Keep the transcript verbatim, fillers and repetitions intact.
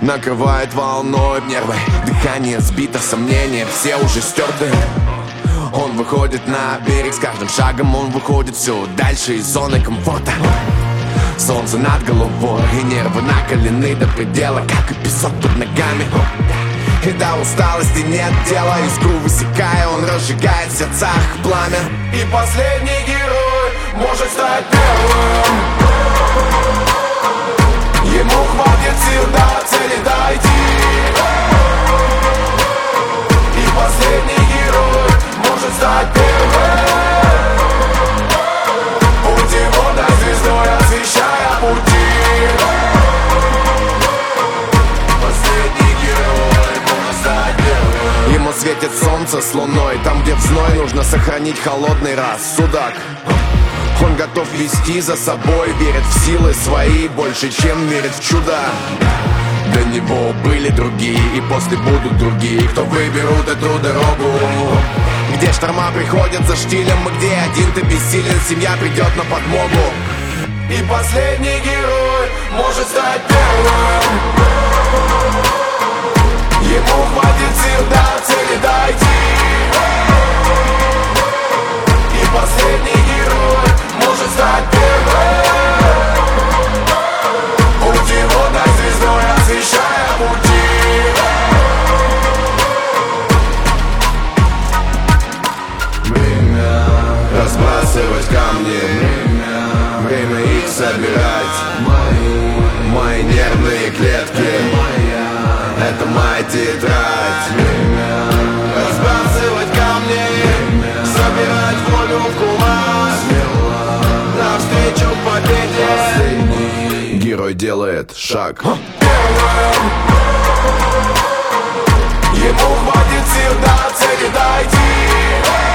накрывает волной нервы. Дыхание сбито, сомнения все уже стерты. Он выходит на берег, с каждым шагом он выходит все дальше из зоны комфорта. Солнце над головой, и нервы накалены до предела, как и песок под ногами. И до усталости нет дела, искру высекая, он разжигает в сердцах пламя. И последний герой может стать первым. Ему хватит сил до цели дойти. И последний герой может стать первым. Путеводной звездой освещая пути. Последний герой может стать первым. Ему светит солнце с луной, там, где в зной нужно сохранить холодный рассудок. Он готов вести за собой, верит в силы свои больше, чем верит в чудо. До него были другие, и после будут другие, кто выберут эту дорогу, где шторма приходят за штилем, и где один ты бессилен, семья придет на подмогу. И последний герой может стать первым. Ему хватит сил до цели дойти. И последний герой может стать первым. Путеводной звездой освещая пути. Время разбрасывать камни. Время, время их собирать. Мои, мои нервные клетки. Моя, это моя тетрадь. Время разбрасывать камни. Время, собирать волю в кулак. Навстречу победе. Последний герой делает шаг. Первым. Ему хватит сил до цели дойти.